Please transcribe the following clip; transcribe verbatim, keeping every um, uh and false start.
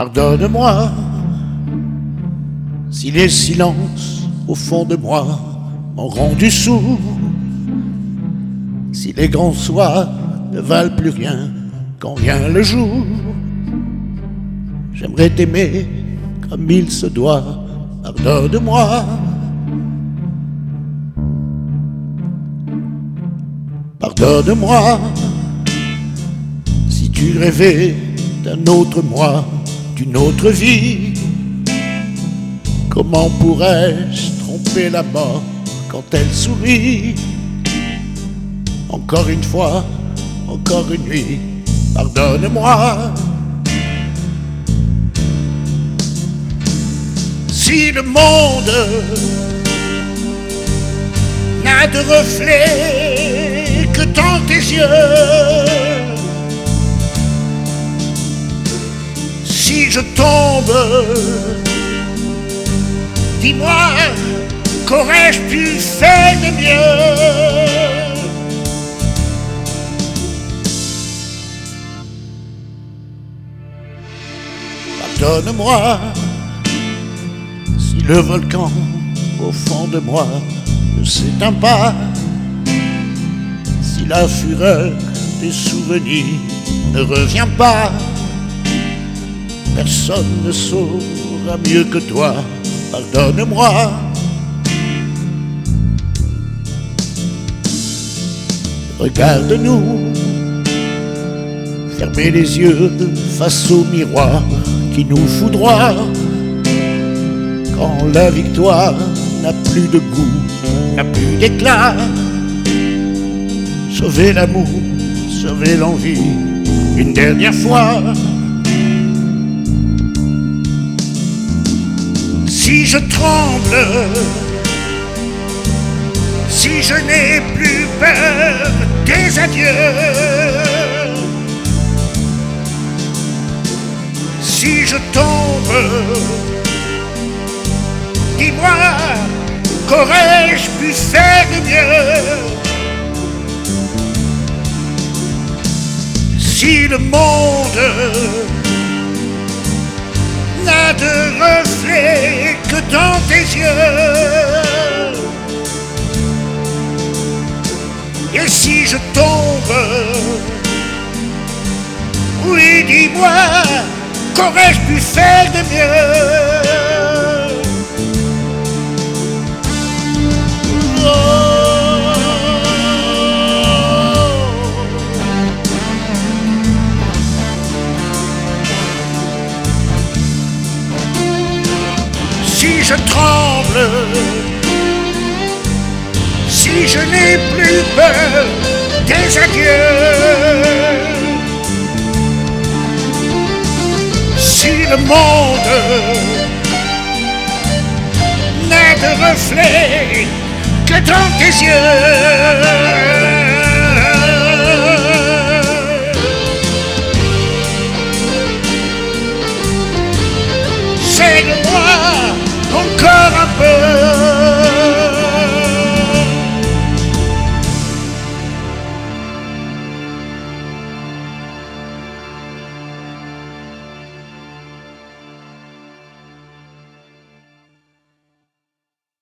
Pardonne-moi si les silences au fond de moi m'ont rendu sourd, si les grands soirs ne valent plus rien quand vient le jour. J'aimerais t'aimer comme il se doit, pardonne-moi. Pardonne-moi si tu rêvais d'un autre moi, d'une autre vie. Comment pourrais-je tromper la mort quand elle sourit? Encore une fois, encore une nuit, pardonne-moi. Si le monde n'a de reflet que dans tes yeux, si je tombe, dis-moi, qu'aurais-je pu faire de mieux? Pardonne-moi si le volcan au fond de moi ne s'éteint pas, si la fureur des souvenirs ne revient pas. Personne ne saura mieux que toi, pardonne-moi. Regarde-nous, fermez les yeux face au miroir qui nous foudroie. Quand la victoire n'a plus de goût, n'a plus d'éclat, sauvez l'amour, sauvez l'envie, une dernière fois. Si je tremble, si je n'ai plus peur des adieux, si je tombe, dis-moi, qu'aurais-je pu faire de mieux? Si le monde n'a de reflet que dans tes yeux, et si je tombe, oui, dis-moi, qu'aurais-je pu faire de mieux? Si je tremble, si je n'ai plus peur des adieux, si le monde n'a de reflet que dans tes yeux,